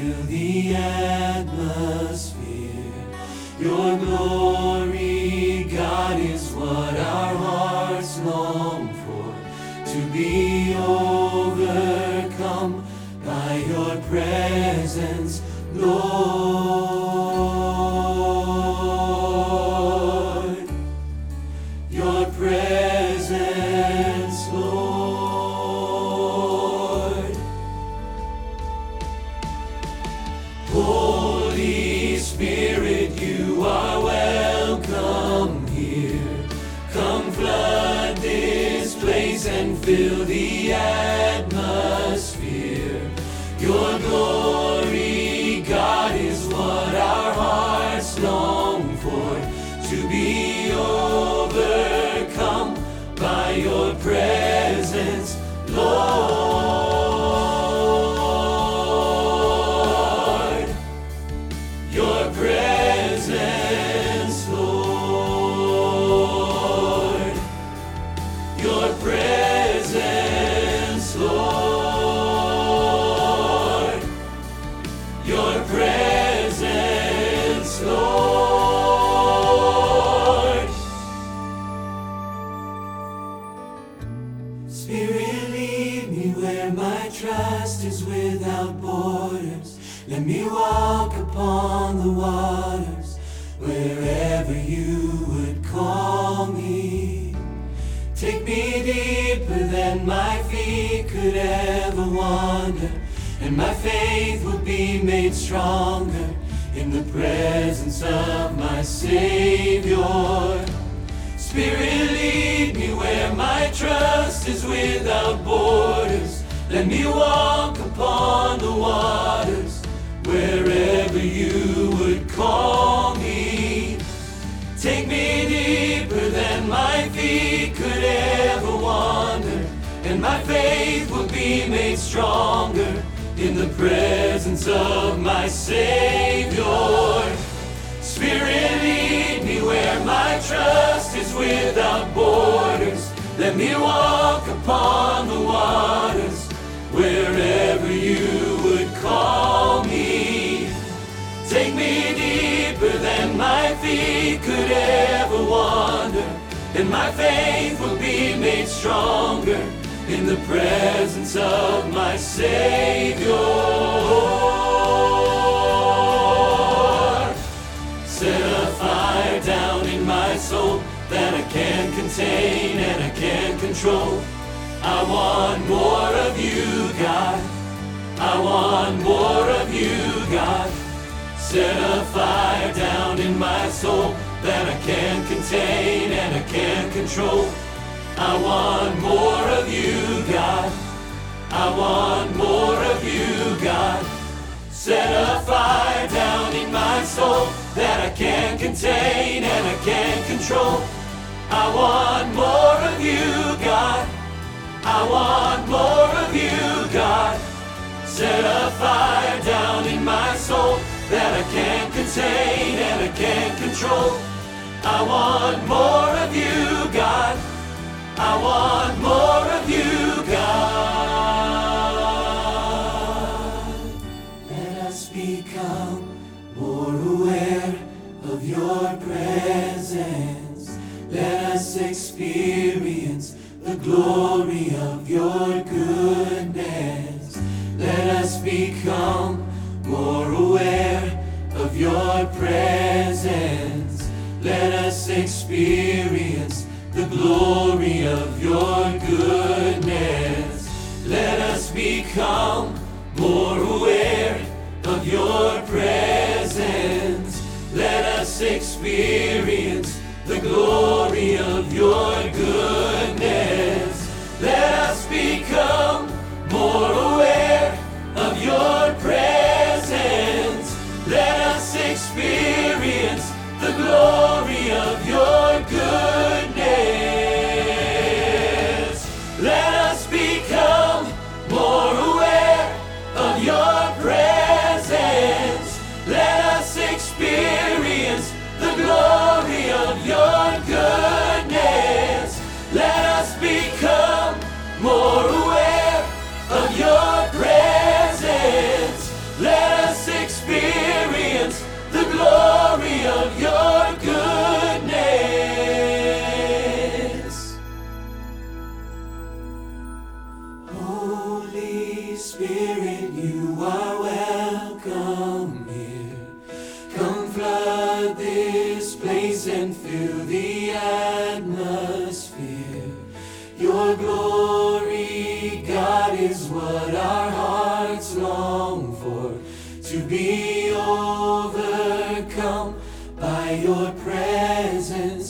fill the atmosphere. Your glory, God, is what our hearts long for, to be overcome by your presence, Lord. Your presence, Lord. Holy Spirit, you are welcome here. Come flood this place and fill the atmosphere. Your glory, God, is what our hearts long for, to be overcome by your presence, Lord. Your presence, Lord. Your presence, Lord. Your presence, Lord. Spirit, lead me where my trust is without borders. Let me walk upon the waters wherever you would call me. Take me deeper than my feet could ever wander, and my faith will be made stronger in the presence of my Savior. Spirit, lead me where my trust is without borders. Let me walk upon the waters wherever you would call me. Take me deeper than my feet could ever wander, and my faith will be made stronger in the presence of my Savior. Spirit, lead me where my trust is without borders. Let me walk upon the waters wherever you would call me. Take me deeper than my feet could ever wander, and my faith will be made stronger in the presence of my Savior. Set a fire down in my soul that I can't contain and I can't control. I want more of you, God. I want more of you, God. Set a fire down in my soul that I can't contain and I can't control. I want more of you, God. I want more of you, God. Set a fire down in my soul that I can't contain and I can't control. I want more of you, God. I want more of you, God. Set a fire down in my soul that I can't contain and I can't control. I want more of you, God. I want more of you, God. Let us become more aware of your presence. Let us experience the glory of your goodness. Let us become more aware of your presence. Let us experience the glory of your goodness. Let us become more aware of your presence. Let us experience the glory of your goodness. Let us become more aware of your presence. Let us experience the glory of your goodness. Let us become more aware of your presence. Let us experience the glory of your goodness. Let us become more aware of your presence. Let us experience the glory of your goodness. Holy Spirit, you are welcome here. Come flood this place and fill the atmosphere. Your glory, God, is what our hearts long for, to be overcome by your presence.